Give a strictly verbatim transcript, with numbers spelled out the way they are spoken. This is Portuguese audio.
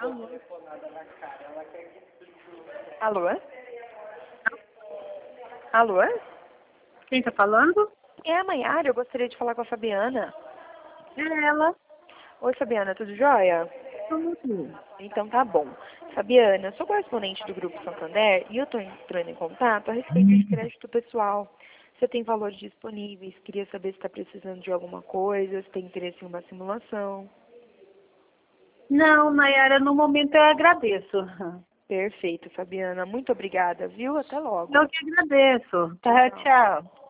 Alô? Alô? Alô? Quem tá falando? É a Maiara, eu gostaria de falar com a Fabiana. É ela. Oi, Fabiana, tudo jóia? Como que? Então tá bom. Fabiana, eu sou correspondente do Grupo Santander e eu estou entrando em contato a respeito de crédito pessoal. Você tem valores disponíveis, queria saber se está precisando de alguma coisa, se tem interesse em uma simulação. Não, Nayara, no momento eu agradeço. Perfeito, Fabiana. Muito obrigada, viu? Até logo. Eu que agradeço. Tchau, Tá, tchau. tchau.